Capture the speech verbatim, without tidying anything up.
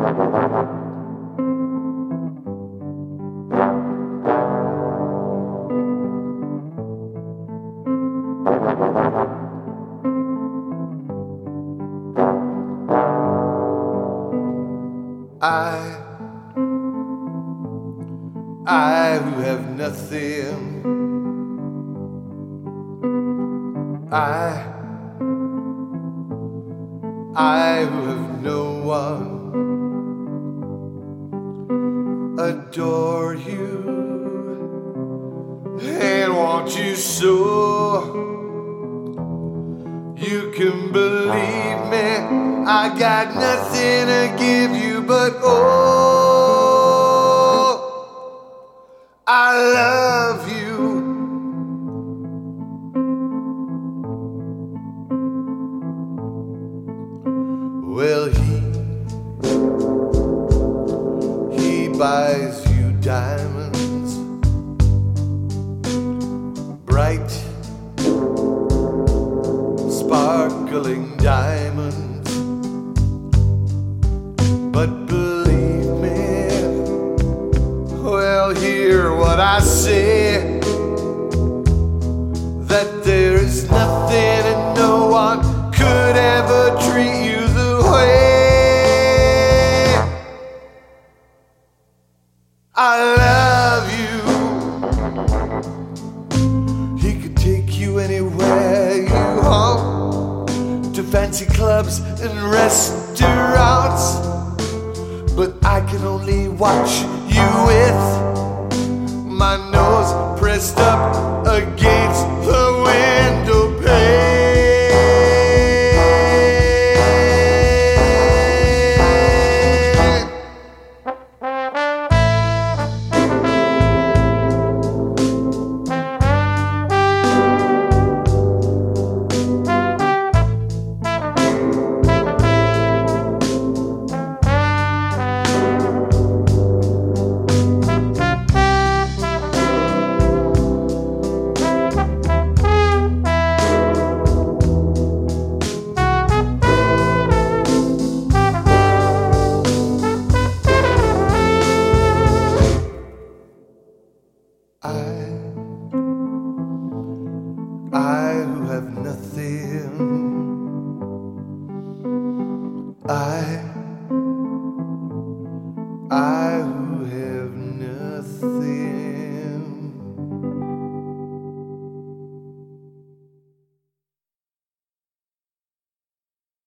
I, I who have nothing, I, I who have no one, adore you and want you so. You can believe me, I got nothing to give you, but oh, I love you. Well, he, he buys you diamonds, bright, sparkling diamonds. But believe me, well, hear what I say, that there is nothing and no one could ever treat you the way I love you. He could take you anywhere you want, to fancy clubs and restaurants, but I can only watch you with my nose pressed up against the window pane. I, I who have nothing, I